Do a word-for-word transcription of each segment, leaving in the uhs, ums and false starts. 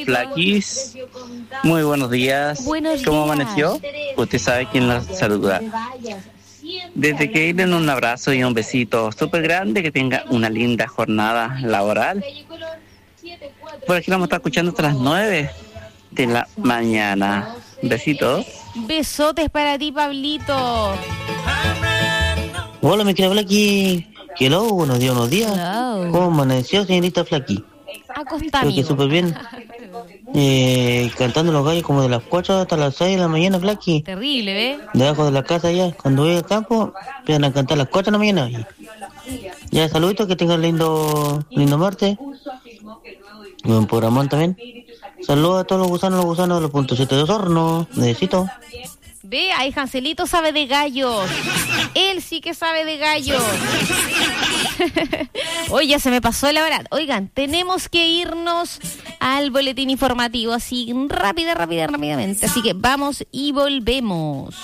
Flaquis. Muy buenos días. Buenos ¿Cómo días. amaneció? Usted sabe quién la saluda. Desde que den un abrazo y un besito súper grande, que tenga una linda jornada laboral. Por aquí vamos a estar escuchando hasta las nueve de la mañana. Besitos. Besotes para ti, Pablito. Hola, me quiero hablar aquí. Hello, buenos días, buenos días. Hello. ¿Cómo amaneció, señorita Flaqui? Acostado. Creo que súper bien. Eh, cantando los gallos como de las cuatro hasta las seis de la mañana, Flaqui. Terrible, ¿eh? Debajo de la casa ya. Cuando voy al campo, empiezan a cantar a las cuatro de la mañana. Ya, saluditos, que tengan lindo, lindo martes. Buen programón también. Saludos a todos los gusanos, los gusanos de los puntos siete de Osorno. Necesito. Ve, ahí Jancelito sabe de gallos. Él sí que sabe de gallos. Hoy ya se me pasó la hora. Oigan, tenemos que irnos al boletín informativo así rápida, rápida, rápidamente. Así que vamos y volvemos.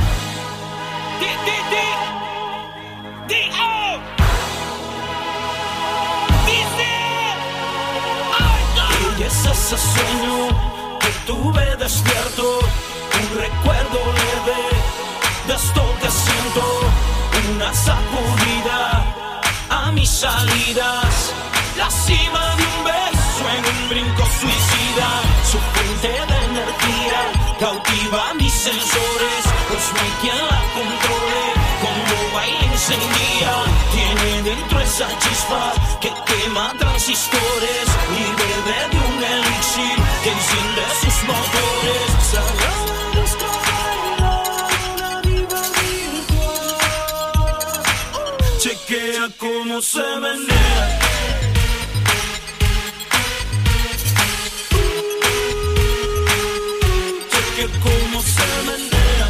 Y es ese sueño que tuve despierto, un recuerdo leve de esto que siento, una sacudida a mis salidas, la cima de un beso en un brinco suicida, su fuente de energía cautiva mis sensores, pues no hay quien la controle, cuando baila encendida, tiene dentro esa chispa que quema transistores y bebe de un elixir que enciende sus motores. Chequea cómo se menea. Chequea cómo se menea.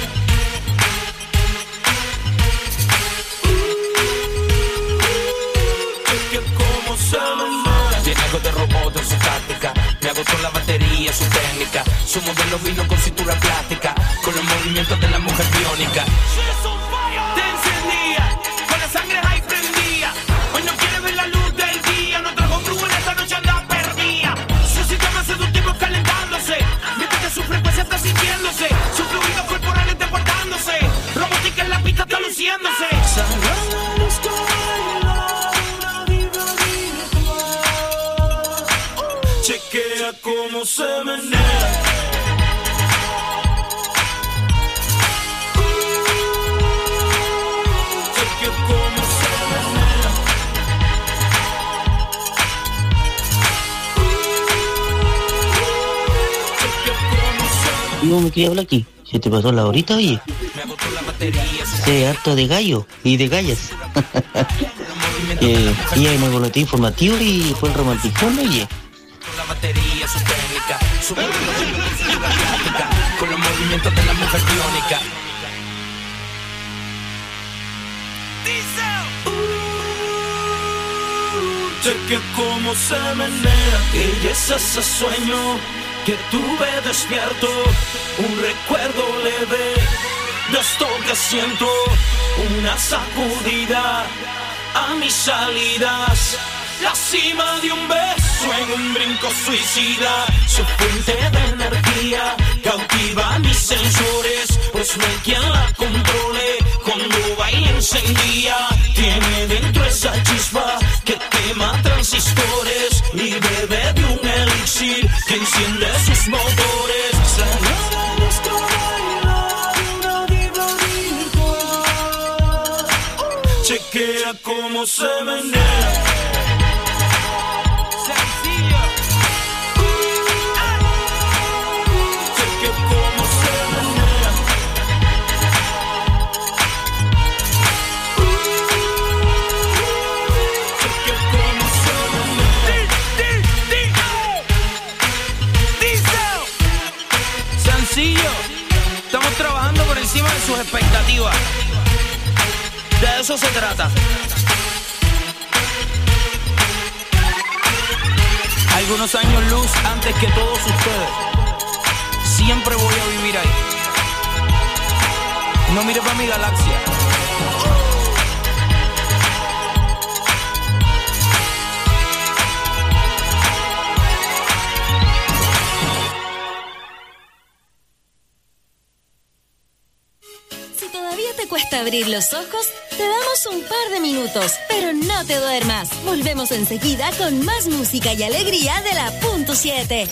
Chequea cómo se menea. Tiene algo de robot en su táctica. Me agotó la batería, su técnica. Su modelo vino con cintura plástica, con los movimientos de la mujer biónica. Te encendía, con la sangre ahí prendía. Hoy no quiere ver la luz del día. No trajo flujo en esta noche, anda perdida. Su sistema seductivo calentándose, mientras que su frecuencia está sintiéndose. Su fluido corporal está portándose. Robótica en la pista está luciéndose. Chequea cómo se menea. Yo me quería hablar aquí. ¿Se te pasó la horita, oye? Sí, harto de gallo y de gallas. eh, ella me boletín informativo y fue el romanticón, oye. La batería, su técnica, su con los movimientos de la mujer biónica. Cheque cómo se menea. Ella es ese sueño que tuve despierto, un recuerdo leve de esto que siento, una sacudida a mis salidas, la cima de un beso en un brinco suicida, su fuente de energía cautiva mis sensores, pues no hay quien la controle, cuando baila encendía, tiene dentro esa chispa que quema transistores y bebe de un elixir que enciende sus motores. Chequea cómo se menea. Estamos trabajando por encima de sus expectativas. De eso se trata. Algunos años luz antes que todos ustedes. Siempre voy a vivir ahí. No mire para mi galaxia. cuesta abrir los ojos? Te damos un par de minutos, pero no te duermas. Volvemos enseguida con más música y alegría de la punto siete.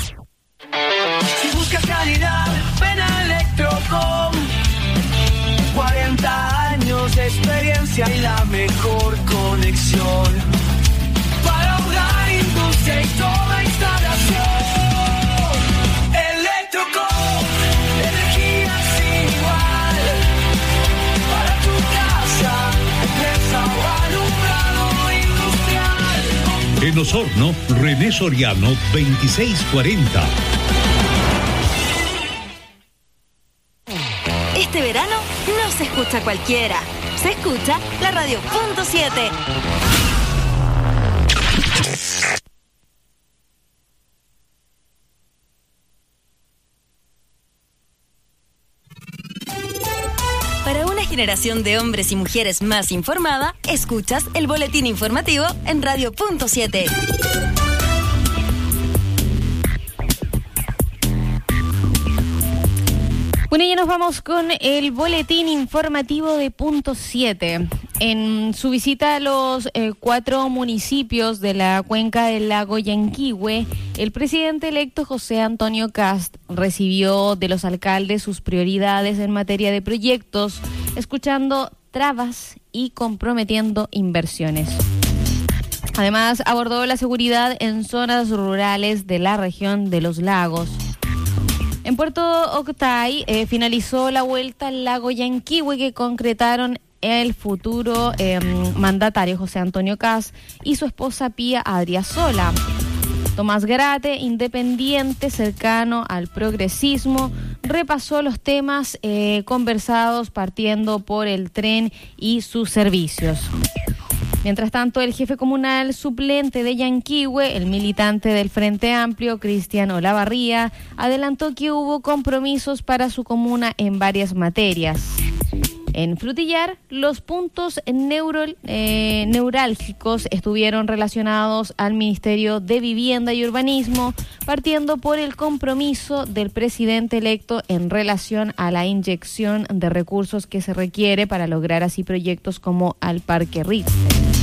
Si buscas calidad, ven a Electrocom. cuarenta años de experiencia y la mejor conexión para hogar, industria y toda instalación. Electrocom, energía sin igual para tu casa, empresa o alumbrado industrial. En Osorno, René Soriano, veintiséis cuarenta. Este verano no se escucha cualquiera, se escucha la radio punto siete. Para una generación de hombres y mujeres más informada, escuchas el boletín informativo en radio punto siete. Bueno, ya nos vamos con el boletín informativo de punto siete. En su visita a los eh, cuatro municipios de la cuenca del lago Yanquihue, el presidente electo José Antonio Kast recibió de los alcaldes sus prioridades en materia de proyectos, escuchando trabas y comprometiendo inversiones. Además, abordó la seguridad en zonas rurales de la región de los lagos. En Puerto Octay eh, finalizó la vuelta al lago Yanquihue que concretaron el futuro eh, mandatario José Antonio Kast y su esposa Pía Adriasola. Tomás Garate, independiente, cercano al progresismo, repasó los temas eh, conversados partiendo por el tren y sus servicios. Mientras tanto, el jefe comunal suplente de Yanquihue, el militante del Frente Amplio, Cristian Olavarría, adelantó que hubo compromisos para su comuna en varias materias. En Frutillar, los puntos neuro, eh, neurálgicos estuvieron relacionados al Ministerio de Vivienda y Urbanismo, partiendo por el compromiso del presidente electo en relación a la inyección de recursos que se requiere para lograr así proyectos como al Parque Richter.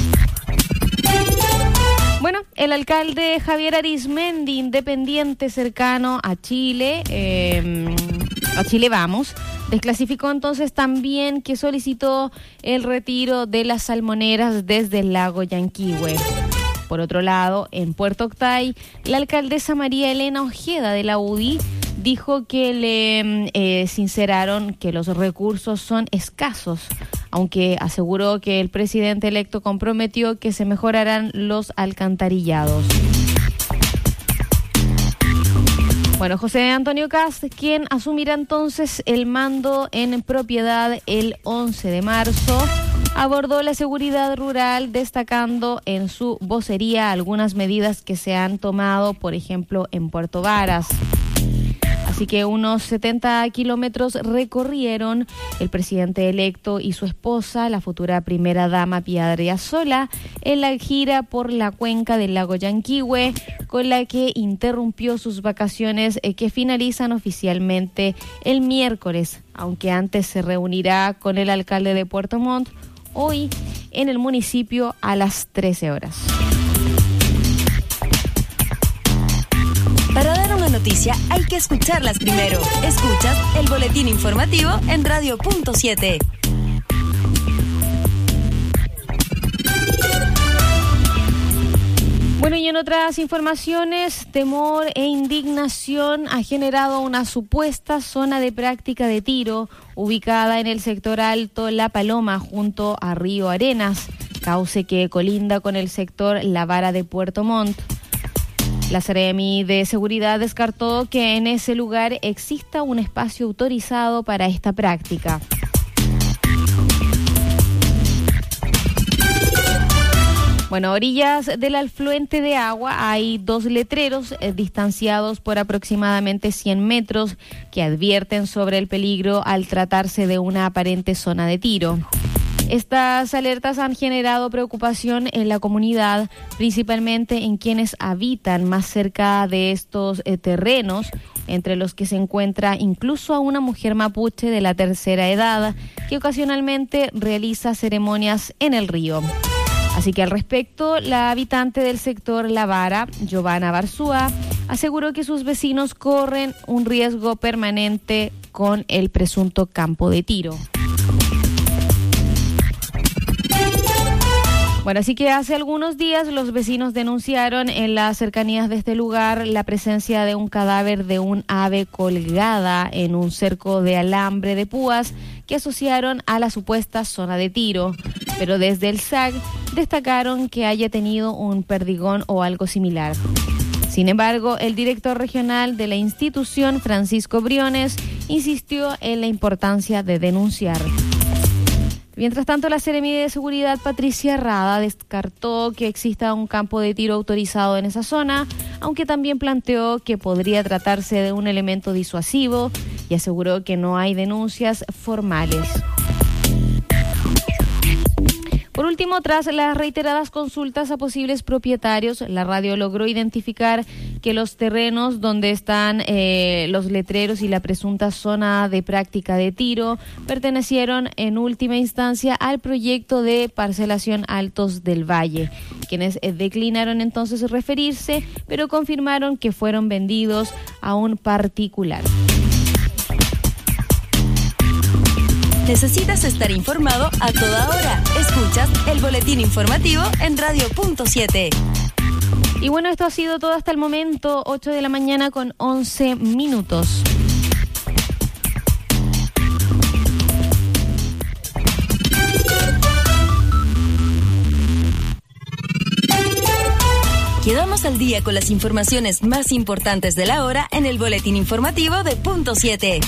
Bueno, el alcalde Javier Arismendi, independiente cercano a Chile, eh, a Chile Vamos, desclasificó entonces también que solicitó el retiro de las salmoneras desde el lago Yanquihue. Por otro lado, en Puerto Octay, la alcaldesa María Elena Ojeda de la U D I dijo que le eh, sinceraron que los recursos son escasos, aunque aseguró que el presidente electo comprometió que se mejorarán los alcantarillados. Bueno, José Antonio Kast, quien asumirá entonces el mando en propiedad el once de marzo, abordó la seguridad rural destacando en su vocería algunas medidas que se han tomado, por ejemplo, en Puerto Varas. Así que unos setenta kilómetros recorrieron el presidente electo y su esposa, la futura primera dama Pía Adriasola, en la gira por la cuenca del lago Yanquihue, con la que interrumpió sus vacaciones eh, que finalizan oficialmente el miércoles, aunque antes se reunirá con el alcalde de Puerto Montt hoy en el municipio a las trece horas. Para dar una noticia hay que escucharlas primero. Escuchas el boletín informativo en radio punto siete. Bueno, y en otras informaciones, temor e indignación ha generado una supuesta zona de práctica de tiro ubicada en el sector alto La Paloma junto a Río Arenas, cauce que colinda con el sector La Vara de Puerto Montt. La Seremi de Seguridad descartó que en ese lugar exista un espacio autorizado para esta práctica. Bueno, a orillas del afluente de agua hay dos letreros eh, distanciados por aproximadamente cien metros que advierten sobre el peligro al tratarse de una aparente zona de tiro. Estas alertas han generado preocupación en la comunidad, principalmente en quienes habitan más cerca de estos eh, terrenos, entre los que se encuentra incluso a una mujer mapuche de la tercera edad, que ocasionalmente realiza ceremonias en el río. Así que al respecto, la habitante del sector La Vara, Giovanna Barzúa, aseguró que sus vecinos corren un riesgo permanente con el presunto campo de tiro. Bueno, así que hace algunos días los vecinos denunciaron en las cercanías de este lugar la presencia de un cadáver de un ave colgada en un cerco de alambre de púas que asociaron a la supuesta zona de tiro. Pero desde el S A C destacaron que haya tenido un perdigón o algo similar. Sin embargo, el director regional de la institución, Francisco Briones, insistió en la importancia de denunciar. Mientras tanto, la Seremi de Seguridad, Patricia Rada, descartó que exista un campo de tiro autorizado en esa zona, aunque también planteó que podría tratarse de un elemento disuasivo y aseguró que no hay denuncias formales. Por último, tras las reiteradas consultas a posibles propietarios, la radio logró identificar que los terrenos donde están eh, los letreros y la presunta zona de práctica de tiro pertenecieron en última instancia al proyecto de parcelación Altos del Valle, quienes eh, declinaron entonces referirse, pero confirmaron que fueron vendidos a un particular. Necesitas estar informado a toda hora. Escuchas el boletín informativo en Radio Punto siete. Y bueno, esto ha sido todo hasta el momento, ocho de la mañana con once minutos. Quedamos al día con las informaciones más importantes de la hora en el boletín informativo de Punto siete.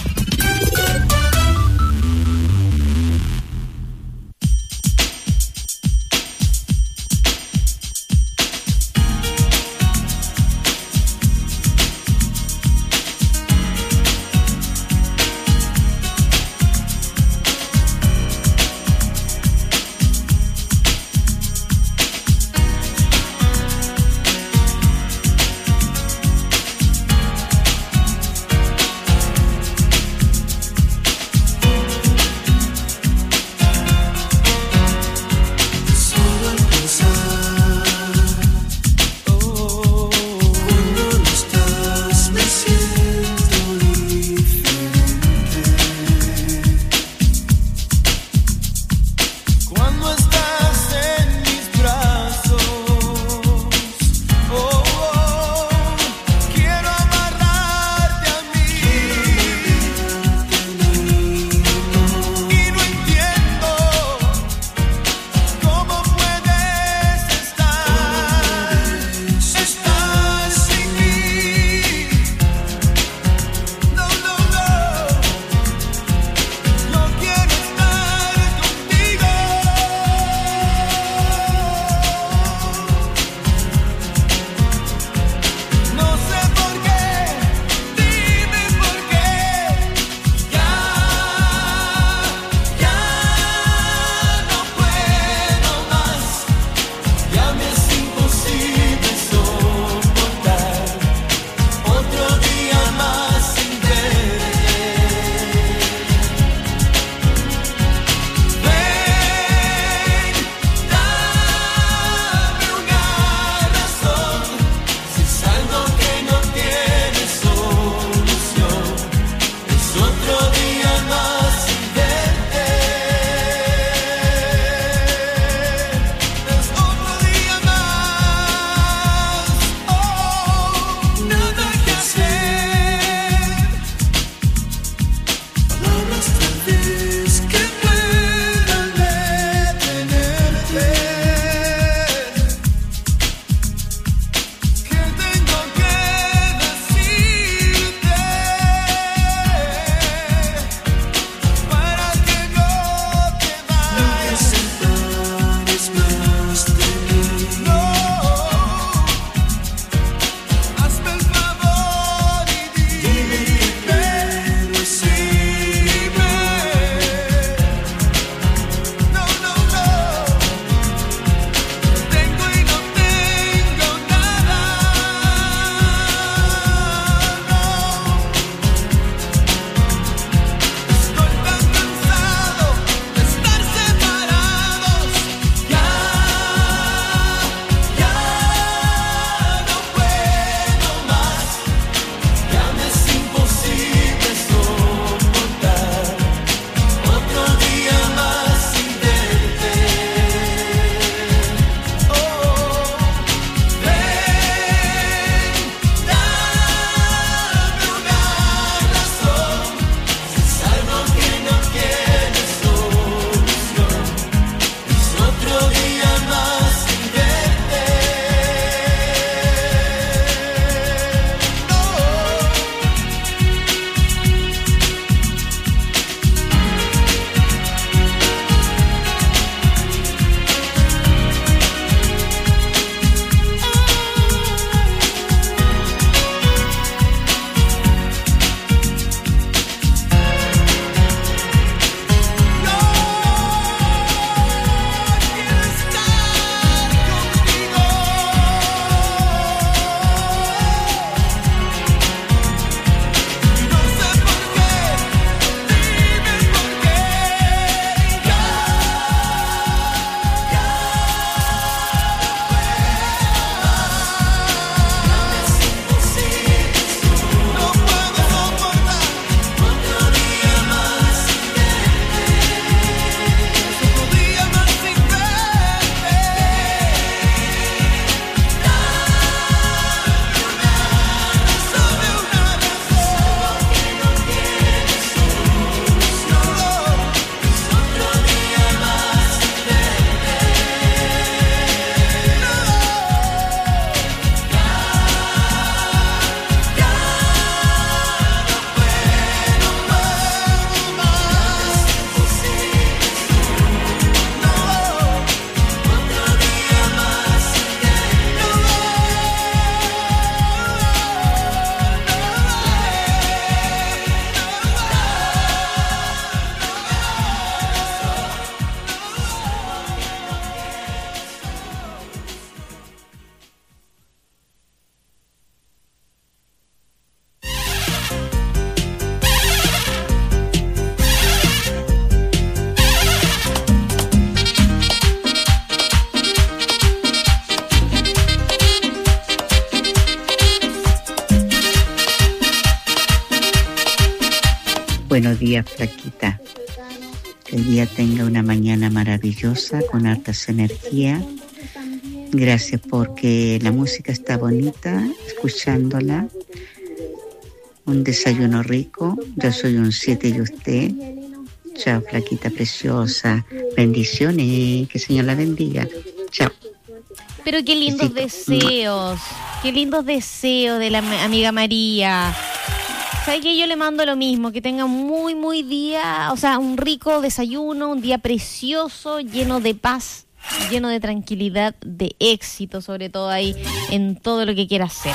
Buenos días, flaquita. Que el día tenga una mañana maravillosa con hartas energías. Gracias porque la música está bonita, escuchándola. Un desayuno rico. Yo soy un siete y usted. Chao, flaquita preciosa. Bendiciones. Que el Señor la bendiga. Chao. Pero qué lindos Besito. deseos. Qué lindos deseos de la amiga María. ¿Sabes qué? Yo le mando lo mismo, que tenga muy, muy día, o sea, un rico desayuno, un día precioso, lleno de paz, lleno de tranquilidad, de éxito, sobre todo ahí, en todo lo que quiera hacer,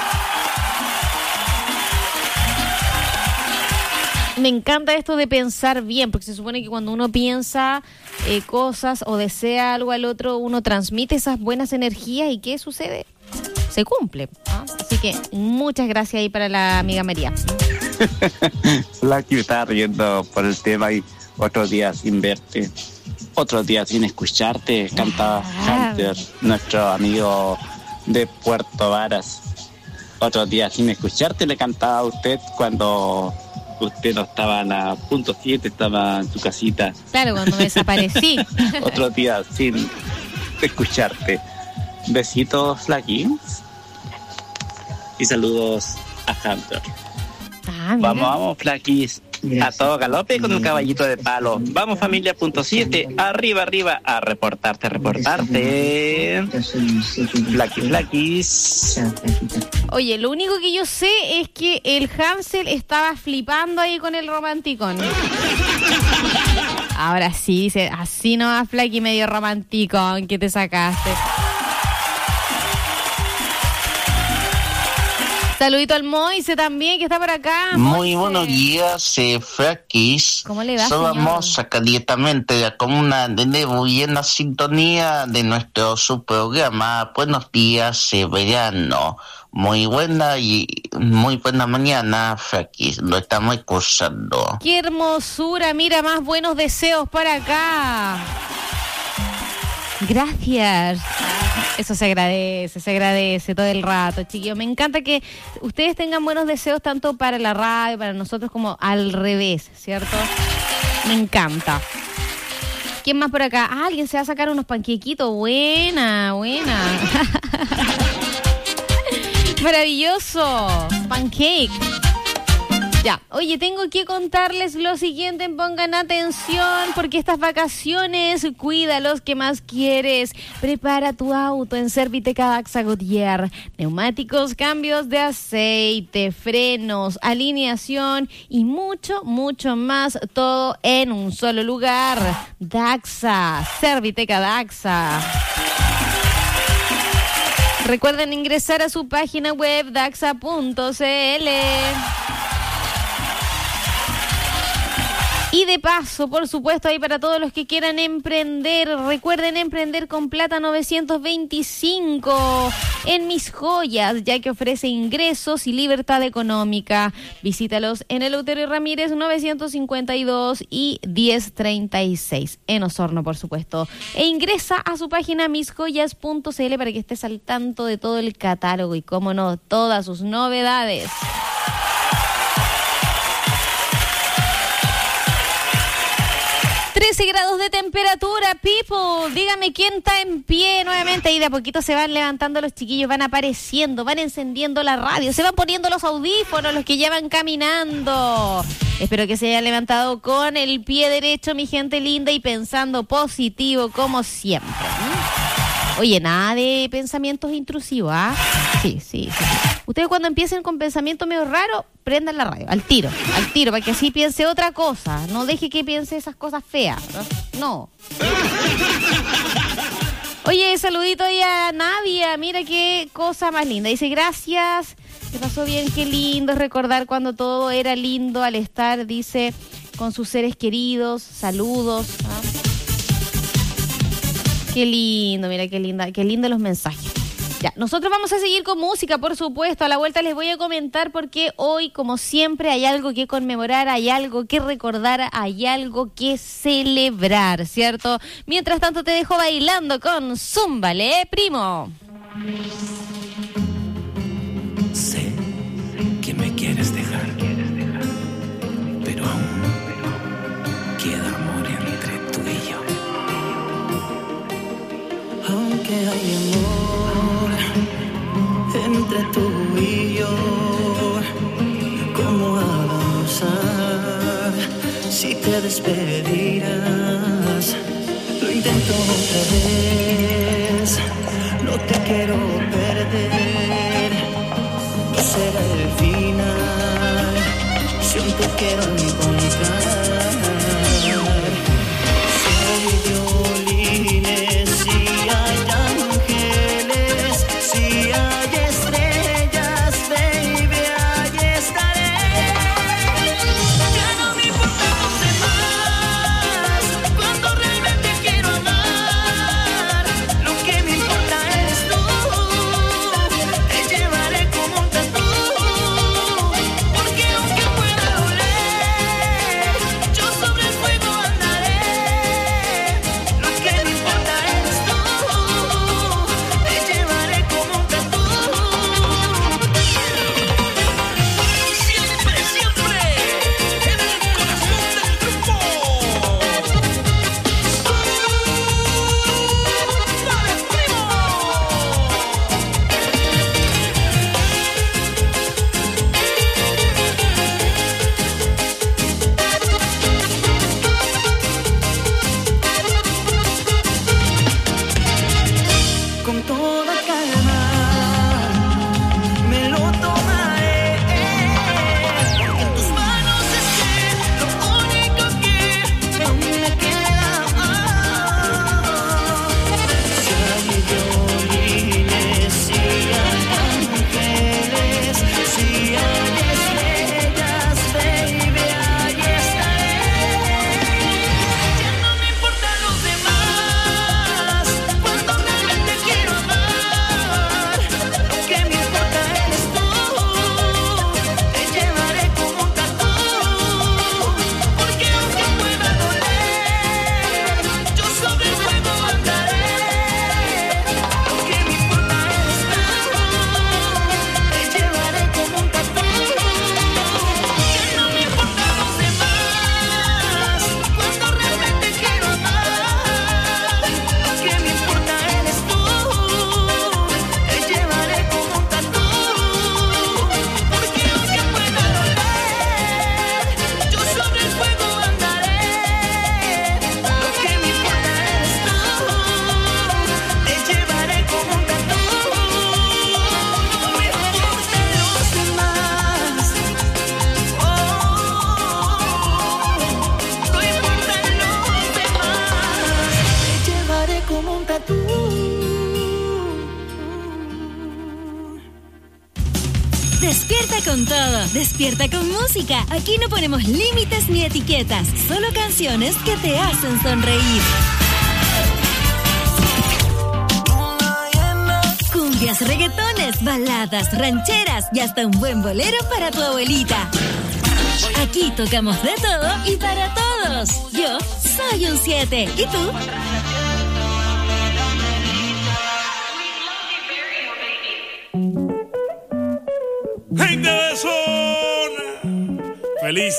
¿no? Me encanta esto de pensar bien, porque se supone que cuando uno piensa eh, cosas o desea algo al otro, uno transmite esas buenas energías, ¿y qué sucede? Se cumple, ¿no? Así que muchas gracias ahí para la amiga María. La que estaba riendo por el tema y otros días sin verte, otros días sin escucharte, cantaba ah. Hunter, nuestro amigo de Puerto Varas. Otros días sin escucharte le cantaba a usted cuando usted no estaba en la punto siete, estaba en su casita. Claro, cuando me desaparecí. Otros días sin escucharte. Besitos, Flaky. Y saludos a Hunter. Ah, vamos, vamos, Flaquis. A todo galope con un caballito de palo. Vamos, familia punto siete. Arriba, arriba. A reportarte, a reportarte. Flaquis, Flaquis. Oye, lo único que yo sé es que el Hansel estaba flipando ahí con el romanticón. Ahora sí, dice, así no va, Flaquis, medio romanticón que te sacaste. Saludito al Moise también, que está por acá. Muy buenos días, eh, Flaquis. ¿Cómo le va, Somos acá directamente de la comuna de Nebo y en la sintonía de nuestro su programa Buenos Días, eh, Verano. Muy buena y muy buena mañana, Flaquis. Lo estamos escuchando. ¡Qué hermosura! Mira, más buenos deseos para acá. Gracias. Eso se agradece, se agradece todo el rato, chiquillos. Me encanta que ustedes tengan buenos deseos tanto para la radio, para nosotros, como al revés, ¿cierto? Me encanta. ¿Quién más por acá? Ah, alguien se va a sacar unos panquequitos. Buena, buena. Maravilloso. Pancake. Ya, oye, tengo que contarles lo siguiente, pongan atención, porque estas vacaciones, cuida los que más quieres. Prepara tu auto en Serviteca Daxa Goodyear. Neumáticos, cambios de aceite, frenos, alineación y mucho, mucho más, todo en un solo lugar. Daxa, Serviteca Daxa. Recuerden ingresar a su página web daxa punto c l. Y de paso, por supuesto, ahí para todos los que quieran emprender, recuerden emprender con Plata novecientos veinticinco en Mis Joyas, ya que ofrece ingresos y libertad económica. Visítalos en Eleuterio Ramírez novecientos cincuenta y dos y diez treinta y seis, en Osorno, por supuesto. E ingresa a su página mis joyas punto c l para que estés al tanto de todo el catálogo y, cómo no, todas sus novedades. trece grados de temperatura, people. Dígame quién está en pie nuevamente. Y de a poquito se van levantando los chiquillos, van apareciendo, van encendiendo la radio, se van poniendo los audífonos, los que ya van caminando. Espero que se hayan levantado con el pie derecho, mi gente linda, y pensando positivo como siempre. ¿Mm? Oye, nada de pensamientos intrusivos, ¿ah? Sí, sí, sí. Ustedes cuando empiecen con pensamientos medio raros, prendan la radio, al tiro, al tiro, para que así piense otra cosa. No deje que piense esas cosas feas, no. Oye, saludito ahí a Nadia, mira qué cosa más linda. Dice, gracias, te pasó bien, qué lindo recordar cuando todo era lindo al estar, dice, con sus seres queridos, saludos. ¿Ah? Qué lindo, mira qué linda, qué lindo los mensajes. Ya, nosotros vamos a seguir con música, por supuesto. A la vuelta les voy a comentar porque hoy, como siempre, hay algo que conmemorar, hay algo que recordar, hay algo que celebrar, ¿cierto? Mientras tanto, te dejo bailando con Zúmbale, primo. Sé que me quieres dejar, pero aún te despedirás. Lo intento otra vez, no te quiero perder. No será el final, si aún te quiero encontrar. Si hay violines, si hay ángeles, si hay estrellas, baby, ahí estaré. Ya no me importan los demás, cuando realmente quiero amar. Lo que me importa eres tú, te llevaré como un tatu. Porque aunque pueda doler, yo sobre el fuego andaré. Lo que me importa eres tú, te llevaré como un tatu. Siempre, siempre, en el corazón del grupo. ¡Vale, primo! Con toda calma me lo tomaré, porque en tus manos esté lo único que aún me queda. Si hay violines, si hay ángeles, si hay estrellas, baby, ahí estaré. Ya no me importan los demás, cuando realmente quiero amar. Lo que me importa eres tú, te llevaré como un tatu. Porque aunque pueda doler, yo sobre el fuego andaré. Lo que me importa eres tú, te llevaré como un tatu. Ya no me importan los demás, cuando realmente quiero amar. Lo que me importa eres tú, te llevaré como un tatu. Porque aunque pueda doler, yo sobre el fuego andaré. Lo que me importa eres tú, te llevaré como un tatu. No me importan los demás, oh, no importan los demás, te llevaré como un tatu. Despierta con todo, despierta con música. Aquí no ponemos límites ni etiquetas, solo canciones que te hacen sonreír. Cumbias, reggaetones, baladas, rancheras y hasta un buen bolero para tu abuelita. Aquí tocamos de todo y para todos. Yo soy un siete. ¿Y tú? Gente de zona, feliz.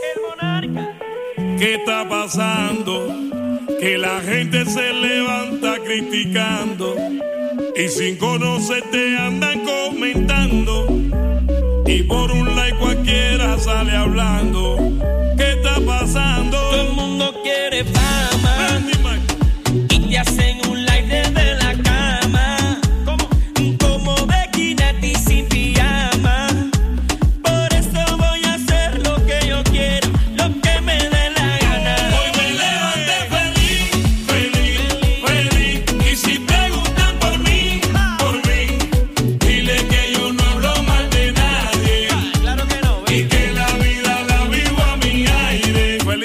¿Qué está pasando? Que la gente se levanta criticando y sin conocerte andan comentando. Y por un like cualquiera sale hablando. ¿Qué está pasando? Todo el mundo quiere fama y te hacen un like desde la cama. ¿Cómo? Como Becky Nati sin pijama. Por eso voy a hacer lo que yo quiero, lo que me dé la gana. Hoy me levanté feliz, feliz, feliz. Y si preguntan por mí, por mí, dile que yo no hablo mal de nadie. Claro que no, Y que la vida la vivo a mi aire. Feliz.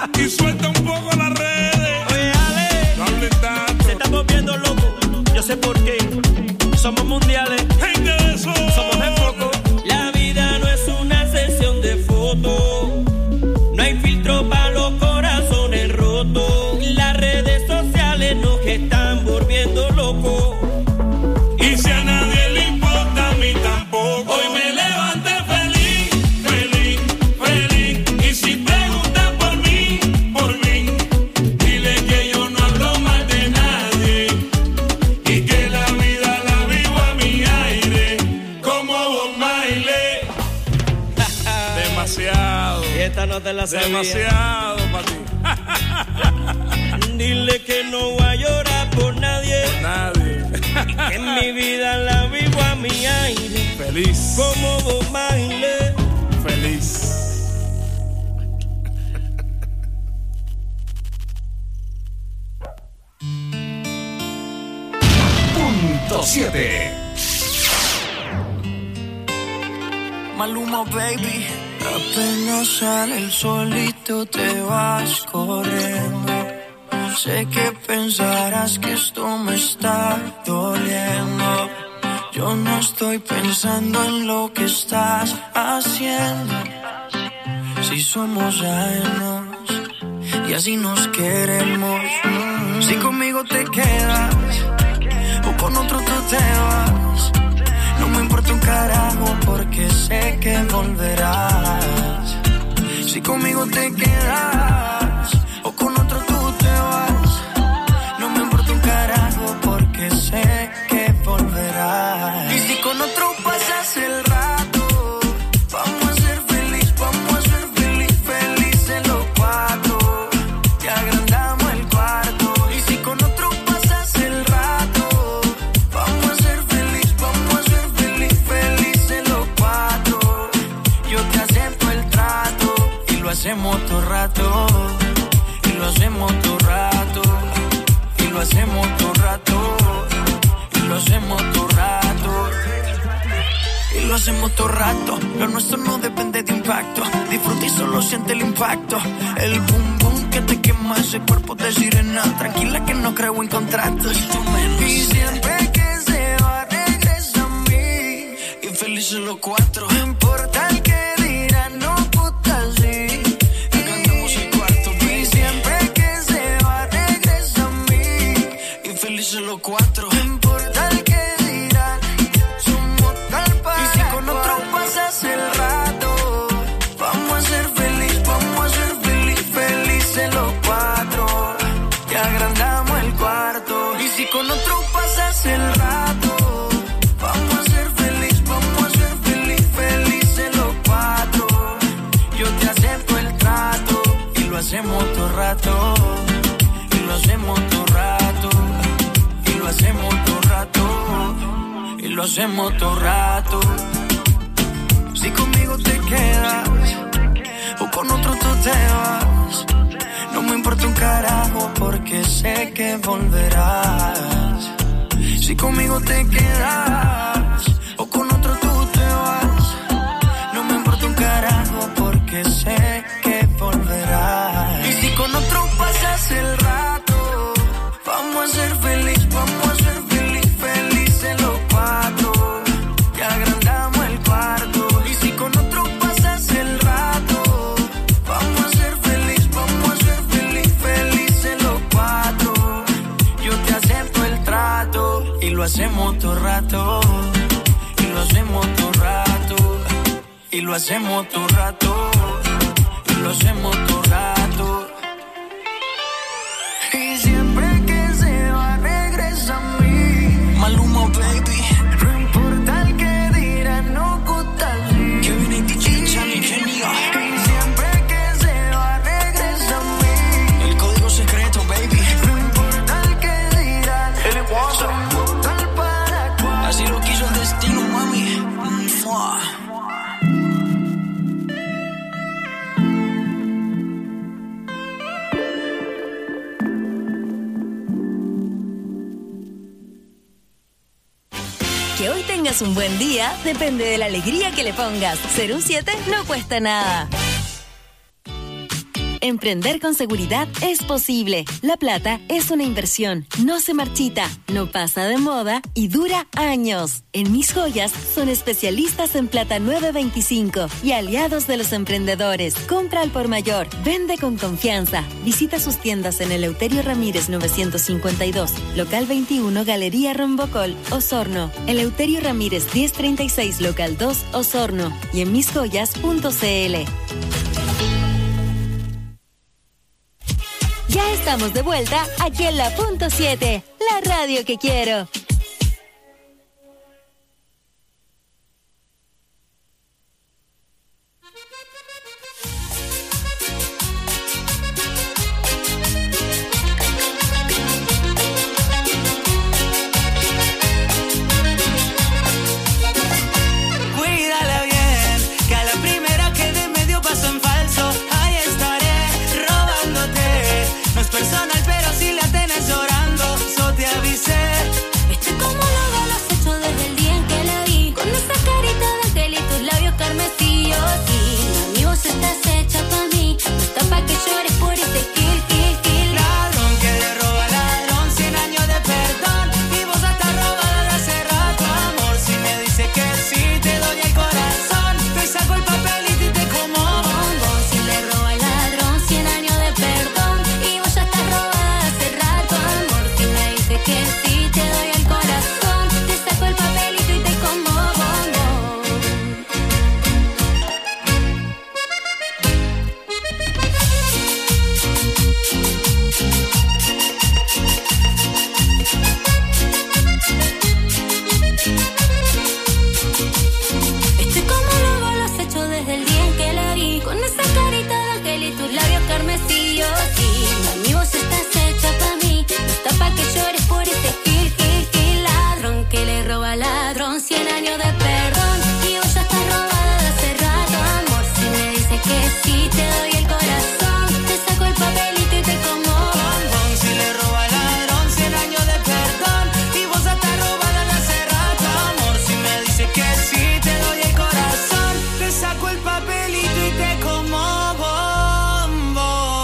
Y suelta un poco las redes. Oye, Ale, no hablen tanto. se está volviendo loco. Yo sé por qué. Somos mundiales. Gente de eso. Somos de foco. La vida no es una sesión de fotos. No hay filtro para los corazones rotos. Las redes sociales nos están volviendo locos. Y si a nadie le importa, a mí tampoco. Hoy me levanté feliz, feliz, feliz. Y si preguntan por mí, por mí, dile que yo no hablo mal de nadie. Y que la vida la vivo a mi aire, como Bob Marley. Demasiado. Y esta no te la sabía. Demasiado para ti. Dile que no voy a llorar por nadie. Nadie. Y que en mi vida la vivo a mi aire. Feliz. Como Bob Marley. Feliz. Punto siete. Maluma, baby. Apenas sale el solito te vas corriendo. Sé que pensarás que esto me está doliendo. Yo no estoy pensando en lo que estás haciendo. Si somos ajenos y así nos queremos. Si conmigo te quedas o con otro tú te vas, no me importa un carajo porque sé que volverás. Si conmigo te quedas o con otro tú te vas, no me importa un carajo porque sé que volverás. Y si con otro pasas el rato, vamos a ser feliz, vamos a ser feliz, felices los cuatro. Te agrandamos el cuarto. Y si con otro pasas el rato, vamos a ser feliz, vamos a ser feliz, felices los cuatro. Yo te acepto el trato y lo hacemos todo rato. Y lo hacemos todo rato. Y lo hacemos todo rato. Y lo hacemos todo rato. Y lo hacemos todo rato. Lo nuestro no depende de impacto. Disfruta y solo siente el impacto. El boom boom que te quema ese cuerpo de sirena. Tranquila que no creo en contratos. Y siempre que se va regresa a mí. Y felices los cuatro. No importa el que dirán, no puta sí. Y cantamos el cuarto. Y siempre que se va regresa a mí. Y felices los cuatro. No importa el que dirán, somos tal para. Y si con otro pasas el rato, vamos a ser feliz, vamos a ser feliz, felices los cuatro. Te agrandamos el cuarto. Y si con otro pasas el rato, vamos a ser feliz, vamos a ser feliz, felices los cuatro. Yo te acepto el trato y lo hacemos todo rato. Y lo hacemos todo rato. Y lo hacemos todo rato. Y lo hacemos todo rato. Si conmigo te quedas o con otro tú te vas, no me importa un carajo porque sé que volverás. Si conmigo te quedas o con otro tú te vas, no me importa un carajo porque sé que volverás. Y si con otro pasas el rato, vamos a ser feliz, vamos a ser feliz, felices los cuatro. Te agrandamos el cuarto. Y si con otro pasas el rato, vamos a ser feliz, vamos a ser feliz, felices los cuatro. Yo te acepto el trato y lo hacemos todo rato. Y lo hacemos todo rato. Y lo hacemos todo rato. Y lo hacemos todo rato. Y siempre que se va regresa a mí. Maluma, baby. No importa el que dirán, no gusta así. Kevin y D J, Charlie, genio. Y siempre que se va regresa a mí. El código secreto, baby. No importa el que dirán, él es WhatsApp. Tal para cual. Así lo quiso el destino, mami. Mua. Que hoy tengas un buen día depende de la alegría que le pongas. Ser un siete no cuesta nada. Emprender con seguridad es posible. La plata es una inversión, no se marchita, no pasa de moda y dura años. En Mis Joyas son especialistas en plata nueve veinticinco y aliados de los emprendedores. Compra al por mayor, vende con confianza. Visita sus tiendas en Eleuterio Ramírez novecientos cincuenta y dos, local veintiuno, Galería Rombocol, Osorno. Eleuterio Ramírez diez treinta y seis, local dos, Osorno. Y en mis joyas punto c l. Ya estamos de vuelta aquí en la punto siete, la radio que quiero. Personal, pero si la tenés llorando, yo te avisé. Estoy como loco, lo has hecho desde el día en que la vi. Con esa carita de ángel y tus labios carmesíos. Sí, mami, vos estás hecha pa' mí. No está pa' que llores por este kill, kill, kill. Ladrón que le roba al ladrón, cien años de perdón. Y vos estás robada de hace rato, amor. Si me dices que sí, te doy el corazón. Te saco el papelito y te como bombón. Si le roba al ladrón, cien años de perdón. Que sí te doy el corazón, te saco el papelito y te como bombón. Estoy como lobo, lo has hecho desde el día en que la vi. Con esa carita de ángel y tus labios carmesíos. Sí, mami, vos estás hecha pa' mí. No está pa' que llores por este kill, kill, kill. Ladrón que le roba al ladrón, cien años de perdón. Y vos ya estás robada de hace rato, amor. Si me dices que sí, te doy el corazón. Te saco el papelito y te como bombón. Si le roba al ladrón, cien años de perdón. Y vos ya estás robada de hace rato, amor. Si me dices que sí, te doy el corazón. Te saco el papelito y te como bombón.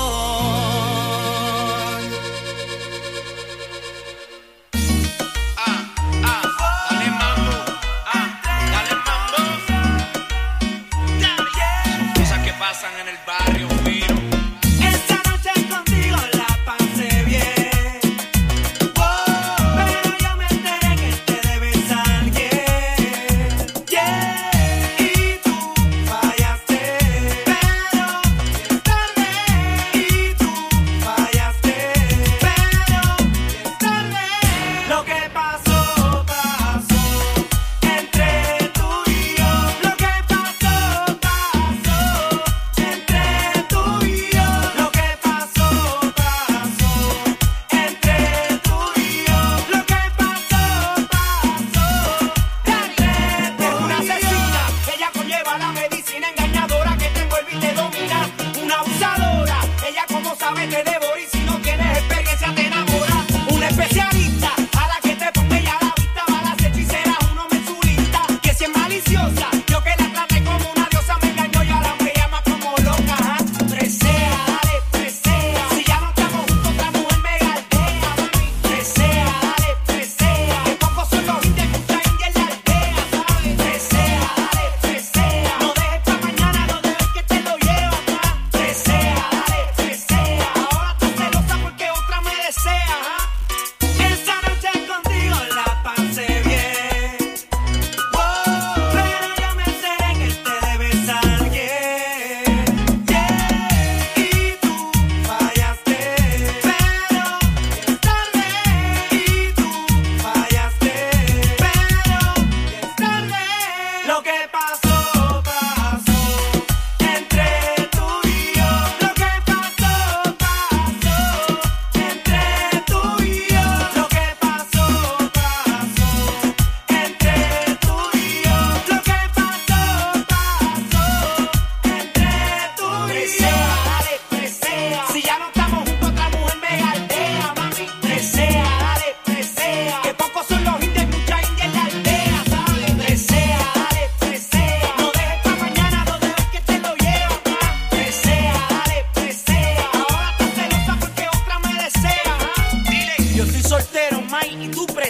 Pasan en el barrio, Piro. Esta noche contigo la pasé bien. Oh, pero yo me enteré que te debes a alguien. Yeah, y tú fallaste, pero es tarde. Y tú fallaste, pero es tarde. Lo que pasó, pasó entre tú y yo. Lo que pasó, pasó. Entre tú y yo, lo que pasó, pasó. Entre tú y yo, lo que pasó, pasó. Entre tú y una asesina, ella conlleva la medicina engañadora que te envuelve y te domina. Una abusadora, ella como sabe te devora y si no tienes experiencia te enamora. Una especialista, a la que te ponga ella a la vista, balas hechiceras, uno mensurista, que si es maliciosa, yo que la traté como una diosa me engañó y ahora me llama como loca. Ajá. Presea, dale, presea. Si ya no estamos juntos, otra mujer me galdea, mami. Presea, dale, presea. Que pocos son los indios que traen y en la aldea, ¿sabes? Presea, dale, presea. No dejes pa' mañana, no dejes que te lo lleve atrás. Presea, dale, presea. Ahora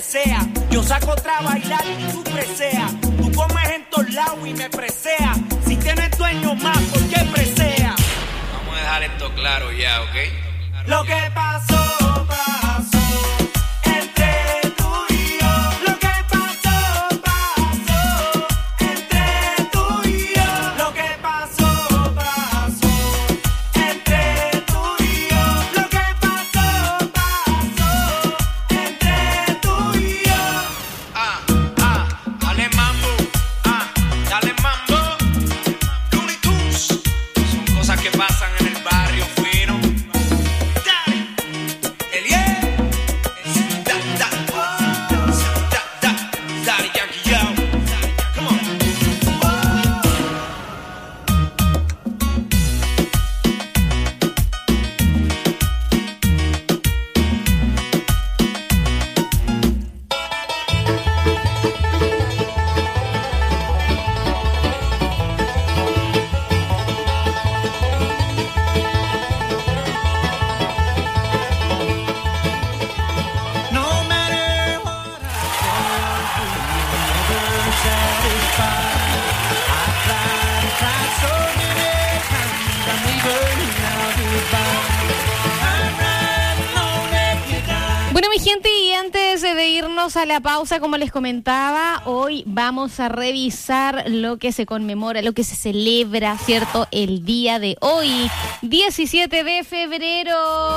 presea. Yo saco otra a bailar y tú presea. Tú comes en todos lados y me presea. Si tienes dueño más, ¿por qué presea? Vamos a dejar esto claro ya, ¿ok? Lo que pasó, pasó. Entre tú y yo. Lo que pasó, pasó. Entre tú y yo. Lo que pasó, pasó. Entre tú y yo. Lo que pasó, pasó. Entre tú y yo. Ah, ah, dale mambo. Ah, dale mambo. Looney Tunes. Son cosas que pasan en el barrio fino. El yeah. Da, da, da, da, Daddy Yankee, yo. Come on. No matter what I say, you're never satisfied. I tried, tried so many times, I'm leaving now goodbye. I'm riding on every dime. Bueno, mi gente, y antes de irnos a la pausa, como les comentaba, hoy vamos a revisar lo que se conmemora, lo que se celebra, ¿cierto? El día de hoy, diecisiete de febrero.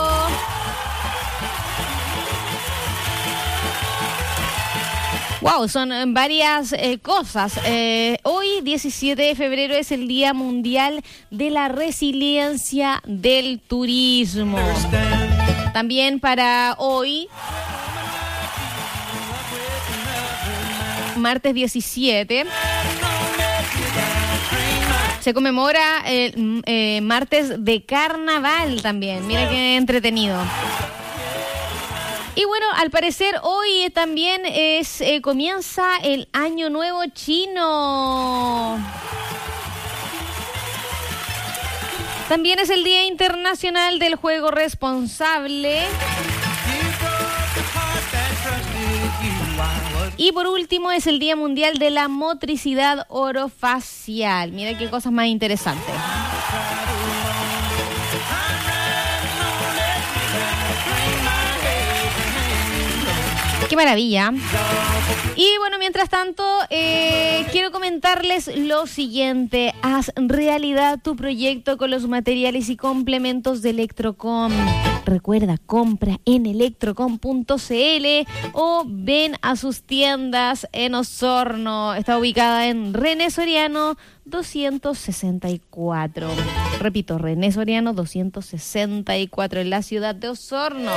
Wow, son eh, varias eh, cosas. Eh, hoy, diecisiete de febrero, es el Día Mundial de la Resiliencia del Turismo. También para hoy, martes diecisiete, se conmemora el eh, martes de carnaval también. Mira qué entretenido. Y bueno, al parecer hoy también es eh, comienza el Año Nuevo Chino. También es el Día Internacional del Juego Responsable. Y por último es el Día Mundial de la Motricidad Orofacial. Mira qué cosas más interesantes. Qué maravilla. Y bueno, mientras tanto, eh, quiero comentarles lo siguiente. Haz realidad tu proyecto con los materiales y complementos de Electrocom. Recuerda, compra en electrocom punto c l o ven a sus tiendas en Osorno. Está ubicada en René Soriano doscientos sesenta y cuatro. Repito, René Soriano doscientos sesenta y cuatro en la ciudad de Osorno.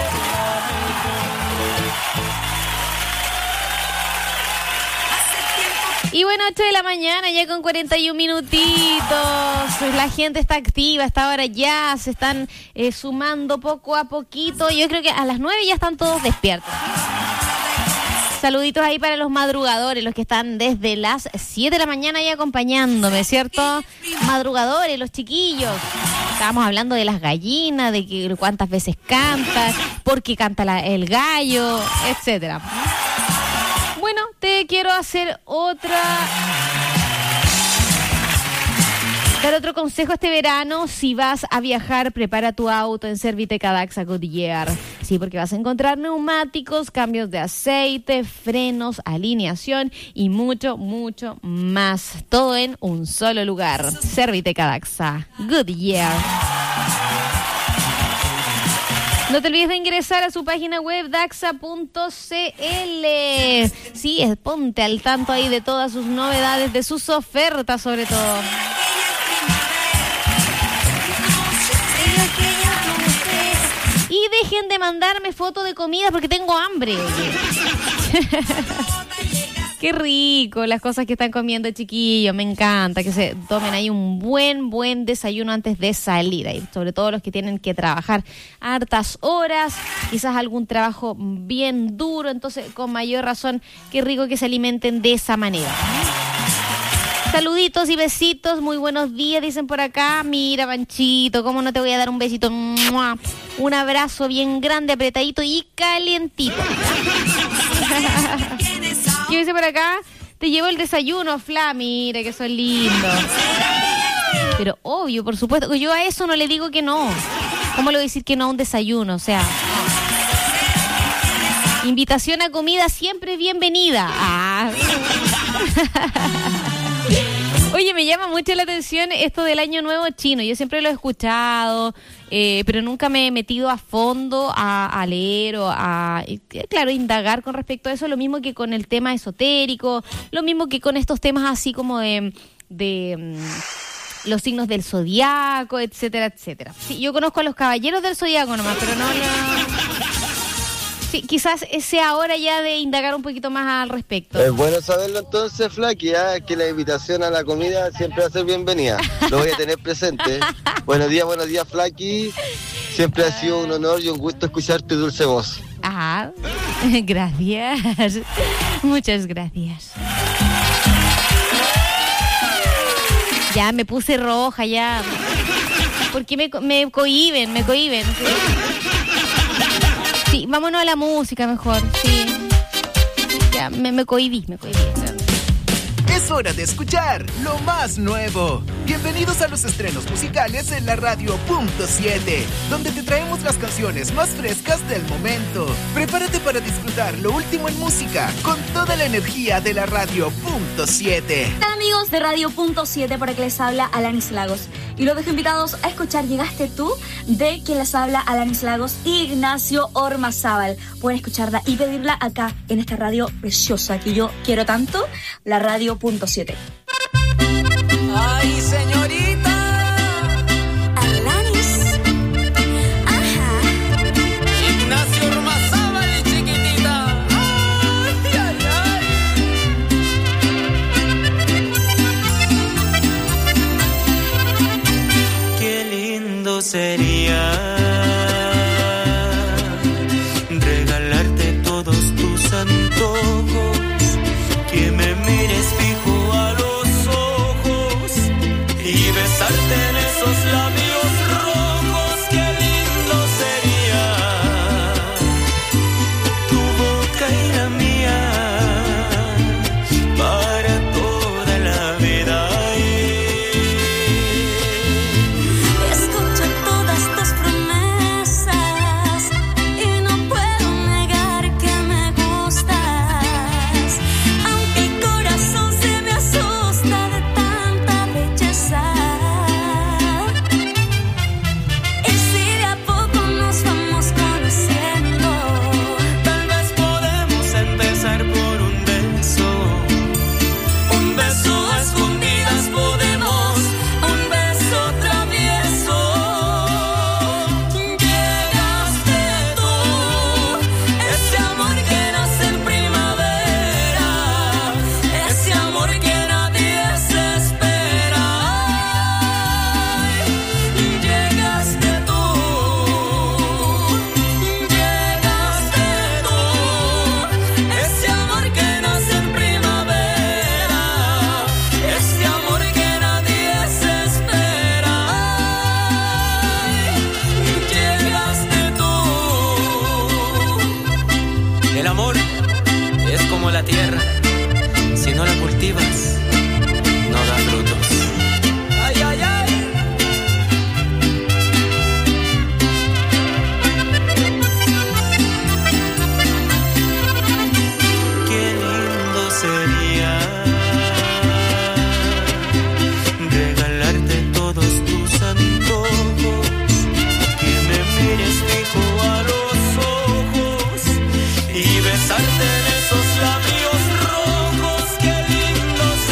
Y bueno, ocho de la mañana, ya con cuarenta y un minutitos. La gente está activa, hasta ahora ya se están eh, sumando poco a poquito. Yo creo que a las nueve ya están todos despiertos. Saluditos ahí para los madrugadores, los que están desde las siete de la mañana ahí acompañándome, ¿cierto? Madrugadores, los chiquillos. Estábamos hablando de las gallinas, de que cuántas veces canta, por qué canta la, el gallo, etcétera. Bueno, te quiero hacer otra... Dar otro consejo este verano. Si vas a viajar, prepara tu auto en Servitec Adaxa Goodyear. Sí, porque vas a encontrar neumáticos, cambios de aceite, frenos, alineación y mucho, mucho más. Todo en un solo lugar. Servitec Adaxa Goodyear. No te olvides de ingresar a su página web daxa punto c l. Sí, ponte al tanto ahí de todas sus novedades, de sus ofertas sobre todo. Y dejen de mandarme fotos de comida porque tengo hambre. Qué rico las cosas que están comiendo, chiquillos. Me encanta que se tomen ahí un buen, buen desayuno antes de salir. Ahí, sobre todo los que tienen que trabajar hartas horas, quizás algún trabajo bien duro. Entonces, con mayor razón, qué rico que se alimenten de esa manera. Saluditos y besitos, muy buenos días, dicen por acá. Mira, Panchito, cómo no te voy a dar un besito. ¡Mua! Un abrazo bien grande, apretadito y calientito. ¿Qué dice por acá? Te llevo el desayuno, Fla, mira que son lindos. Pero obvio, por supuesto, yo a eso no le digo que no. ¿Cómo le voy a decir que no a un desayuno? O sea, invitación a comida siempre bienvenida. Ah. Oye, me llama mucho la atención esto del Año Nuevo Chino. Yo siempre lo he escuchado, eh, pero nunca me he metido a fondo a, a leer o a, eh, claro, indagar con respecto a eso. Lo mismo que con el tema esotérico, lo mismo que con estos temas así como de... de um, los signos del zodiaco, etcétera, etcétera. Sí, yo conozco a los caballeros del zodiaco nomás, pero no... no... Sí, quizás sea hora ya de indagar un poquito más al respecto. Es bueno saberlo entonces, Flaki, ¿eh? Que la invitación a la comida siempre va a ser bienvenida. Lo voy a tener presente. Buenos días, buenos días, Flaki. Siempre ha sido un honor y un gusto escuchar tu dulce voz. Ajá, gracias. Muchas gracias. Ya me puse roja, ya. ¿Por qué me, me cohíben? Me cohíben. ¿Sí? Sí, vámonos a la música mejor, sí. Ya, me, me cohibí, me cohibí. Es hora de escuchar lo más nuevo. Bienvenidos a los estrenos musicales en la radio punto siete, donde te traemos las canciones más frescas del momento. Prepárate para disfrutar lo último en música con toda la energía de la radio punto siete. Hola amigos de radio punto siete, por aquí les habla Alanis Lagos. Y los dejo invitados a escuchar Llegaste Tú, de quien les habla Alanis Lagos y Ignacio Ormazábal. Pueden escucharla y pedirla acá en esta radio preciosa que yo quiero tanto, la radio punto siete. Ay, señorita Alanis. Ajá. Ignacio Ormazábal, chiquitita. Ay, ay, ay. Qué lindo sería regalarte todos tus antojos, que me mires fijo a los ojos y besarte en esos labios rojos. Qué lindo sería tu boca y la mía para toda la vida. Escucho todas tus promesas y no puedo negar que me gustas, aunque el corazón se me asusta de tanta belleza. Y si de a poco nos vamos conociendo, Tal vez podemos empezar por un beso, un beso a escondidas podemos, un beso travieso. Llegaste tú, ese amor que nace en primavera, ese amor que nadie se espera. Ay, llegaste tú, llegaste tú, ese amor que nace en primavera, ese amor que nadie se espera. Ay, llegaste tú. El amor es como la tierra, si no la cultivas, no da frutos. Ay, ay, ay. Qué lindo sería regalarte todos tus antojos, que me mires fijo a los ojos y besarte en esos labios rojos. Qué lindo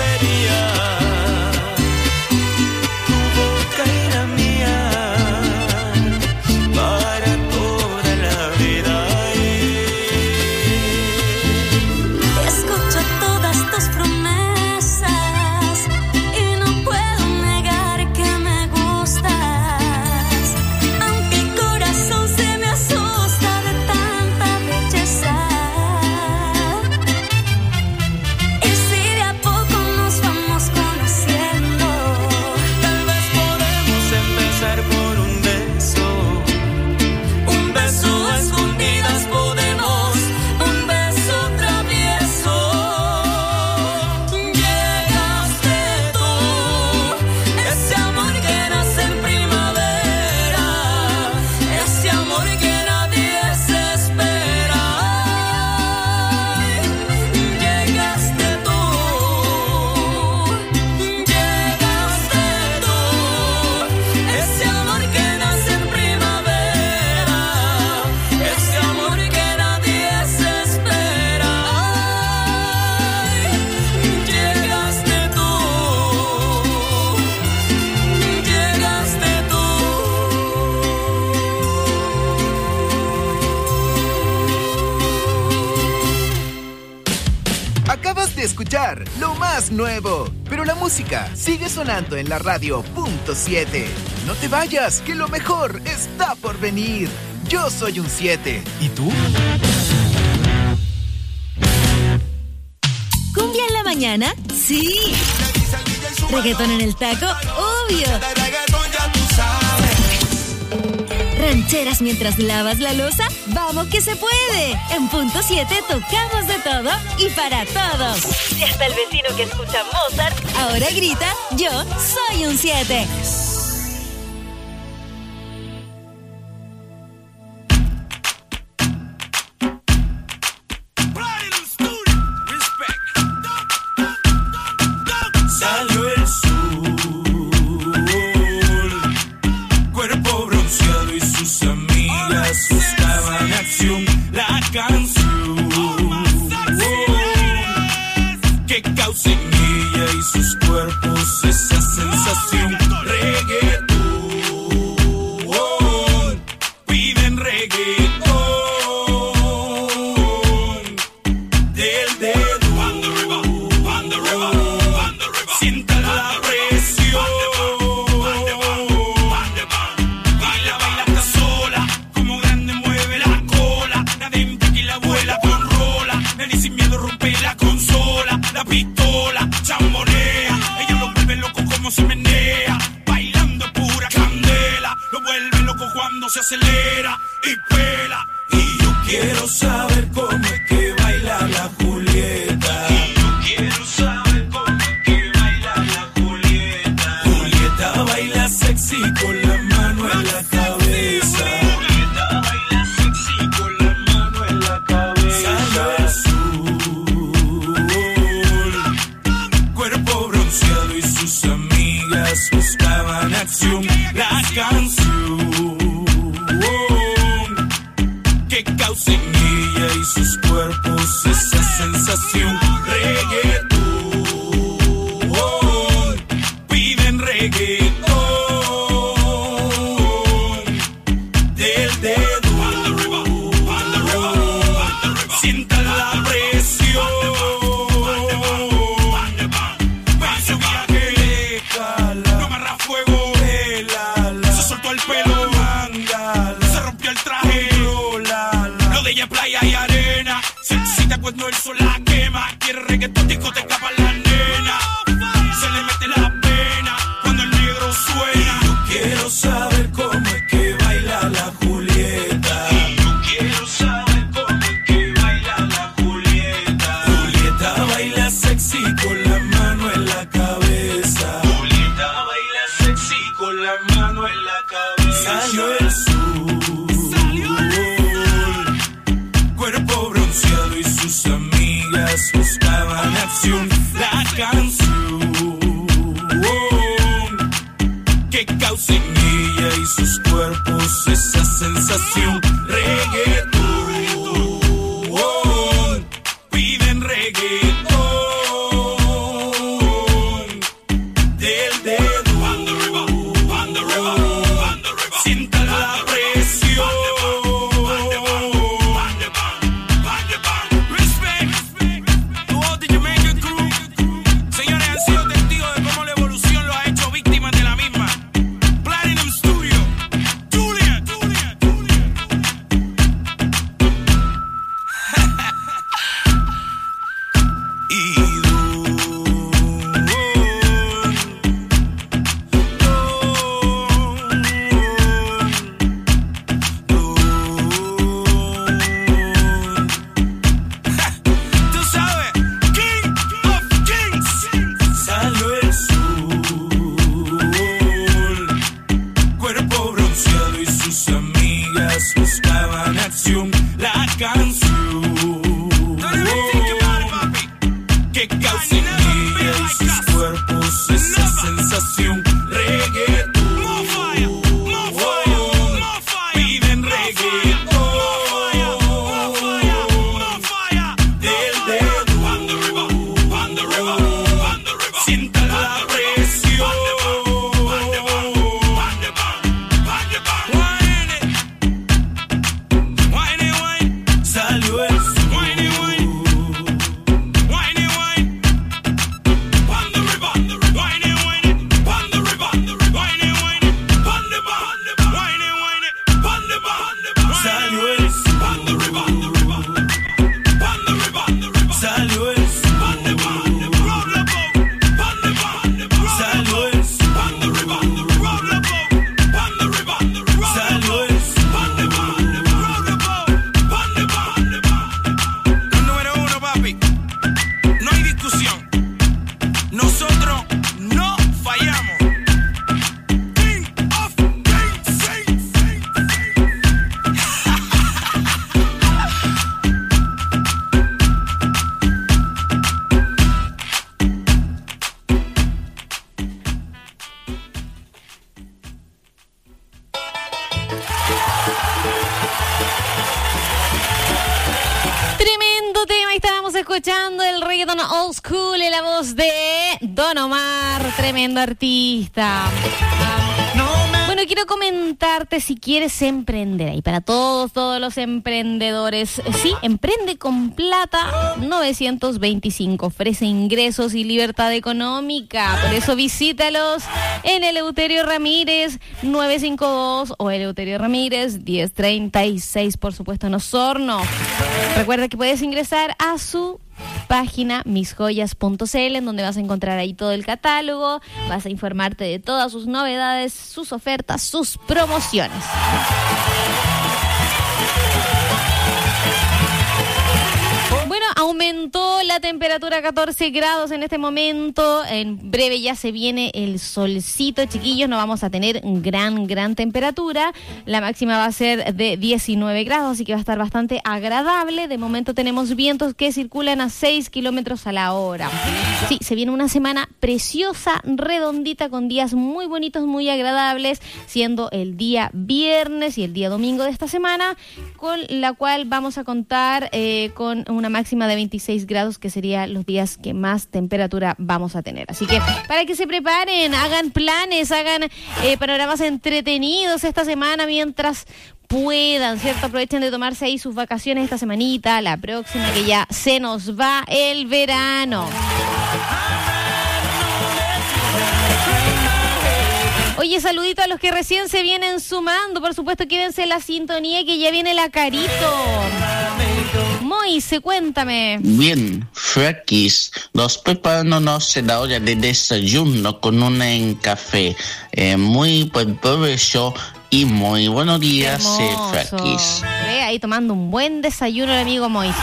escuchar lo más nuevo. Pero la música sigue sonando en la radio punto siete. No te vayas, que lo mejor está por venir. Yo soy un siete. ¿Y tú? ¿Cumbia en la mañana? Sí. ¿Reggaetón en el taco? Obvio. ¿Rancheras mientras lavas la loza? ¡Vamos que se puede! En punto siete tocamos de todo y para todos. Y hasta el vecino que escucha Mozart ahora grita, yo soy un siete. Salió el sol, cuerpo bronceado y sus amigas buscaban acción. La canción que causa en ella y sus cuerpos esa sensación. Reggaetón, piden reggaetón del dedo. Sienta la presión. Baila, baila hasta sola. Como grande mueve la cola. La dentro que la vuela con rola. Neni sin miedo rompe la consola. La pistola chambonea. Ella lo vuelve loco como se menea. Bailando pura candela. Lo vuelve loco cuando se acelera y pela. Y yo quiero saber cómo es que baila la Julieta. Y yo quiero saber cómo es que baila la Julieta. Julieta baila sexy con la mano en la cabeza. Julieta baila sexy con la mano en la cabeza. Salió el sol, cuerpo bronceado y sus amigas buscaban acción. La canción que causa en ella y sus cuerpos esa sensación. Reggaetón, piden reggaetón del dedo. Sienta la presión. Pase viaje, no amarra fuego. Se soltó el pelo, se rompió el traje. Lo de ella es playa y arena. Se excita cuando el sol la quema. Quiere reggaetón, discoteca para la nena. Se le mete la pena cuando el negro suena. Yo quiero saber cómo es que baila la Julieta. Y yo quiero saber cómo es que baila la Julieta. Julieta baila sexy con la mano en la cabeza. Julieta baila sexy con la mano en la cabeza. Salió el sol, cuerpo bronceado y sus amigas buscaban acción. La canción que causa en ella y sus cuerpos esa sensación. Reggaetón, piden reggaetón del dedo. Sienta la presión. Respect to all the Jamaican crew. Señores, han sido testigos de cómo la evolución lo ha hecho víctimas de la misma. Platinum Studio, Julia, Julia, Julia. escuchando el reggaeton old school en la voz de Don Omar, tremendo artista. Bueno, quiero comentarte si quieres emprender. Y para todos, todos los emprendedores, sí, Emprende con Plata novecientos veinticinco. Ofrece ingresos y libertad económica. Por eso visítalos en Eleuterio Ramírez nueve cinco dos o Eleuterio Ramírez diez treinta y seis, por supuesto, en Osorno. Recuerda que puedes ingresar a su página mis joyas punto c l, en donde vas a encontrar ahí todo el catálogo, vas a informarte de todas sus novedades, sus ofertas, sus promociones. Bueno, aumentó la temperatura a catorce grados en este momento. En breve ya se viene el solcito, chiquillos. No vamos a tener gran, gran temperatura. La máxima va a ser de diecinueve grados, así que va a estar bastante agradable. De momento tenemos vientos que circulan a seis kilómetros a la hora. Sí, se viene una semana preciosa, redondita, con días muy bonitos, muy agradables, siendo el día viernes y el día domingo de esta semana, con la cual vamos a contar eh, con una máxima de veintiséis grados, que serían los días que más temperatura vamos a tener. Así que para que se preparen, hagan planes, hagan eh, panoramas entretenidos esta semana mientras puedan, ¿cierto? Aprovechen de tomarse ahí sus vacaciones esta semanita, la próxima, que ya se nos va el verano. Oye, saludito a los que recién se vienen sumando. Por supuesto, quédense en la sintonía, que ya viene la Carito. Moise, cuéntame. Bien, Frakis, nos preparándonos en la hora de desayuno con una en café. Eh, muy buen provecho y muy buenos días, eh, Frakis. Eh, ahí tomando un buen desayuno el amigo Moise.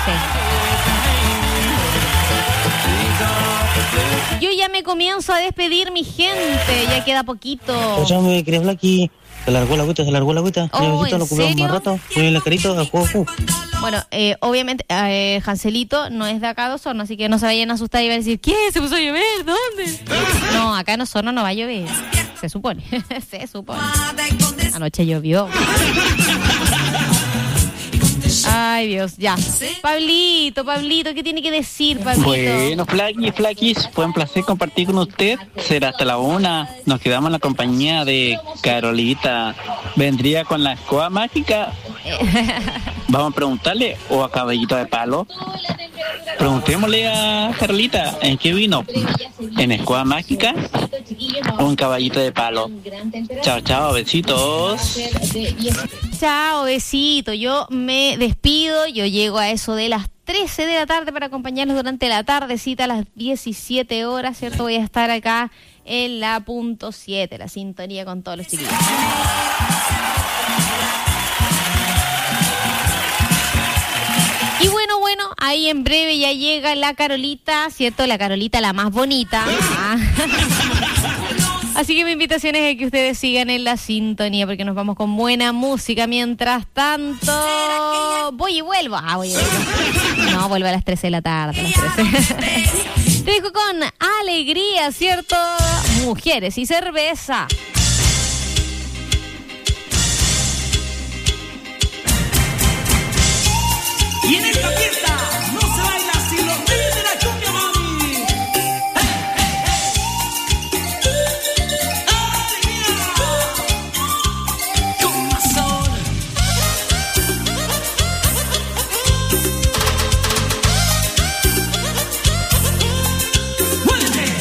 Yo ya me comienzo a despedir, mi gente. Ya queda poquito. Ya me quería hablar aquí. Se largó la agüita, se largó la agüita. Oh, ¿en lo ocupamos serio? más rato. Muy bien, la carito, a juego, juego. Bueno, eh, obviamente, eh, Hanselito no es de acá de Osorno, así que no se vayan a asustar y van a decir, ¿qué? ¿Se puso a llover? ¿Dónde? No, acá en Osorno no va a llover. Se supone. Se supone. Anoche llovió. Ay, Dios, ya. Pablito, Pablito, ¿qué tiene que decir, Pablito? Bueno, Flaquis, Flaquis, fue un placer compartir con usted. Será hasta la una. Nos quedamos en la compañía de Carolita. ¿Vendría con la escoba mágica? Vamos a preguntarle, o a Caballito de Palo. Preguntémosle a Carolita, ¿en qué vino? ¿En escoba mágica o en Caballito de Palo? Chao, chao, besitos. Chao, besito. Yo me despido. Yo llego a eso de las trece de la tarde para acompañarlos durante la tardecita a las diecisiete horas, ¿cierto? Voy a estar acá en la punto siete, la sintonía con todos los chiquillos. Y bueno, bueno, ahí en breve ya llega la Carolita, ¿cierto? La Carolita, la más bonita. Ah. Así que mi invitación es a que ustedes sigan en la sintonía, porque nos vamos con buena música. Mientras tanto, voy y vuelvo. Ah, voy y vuelvo. No, vuelvo a las trece de la tarde, a las trece. Te dejo con alegría, ¿cierto? Mujeres y cerveza. Y en esta fiesta no se baila sin los reyes de la cumbia, mami. ¡Hey, hey, hey! ¡Alegría! Con más sabor. ¡Muévete!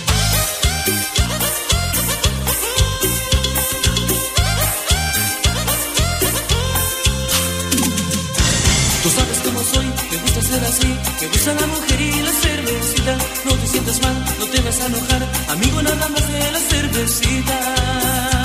Tú sabes cómo soy, me gusta ser así. Me gusta la mujer y la cervecita. No te sientas mal, no te vas a enojar. Amigo, nada más de la cervecita.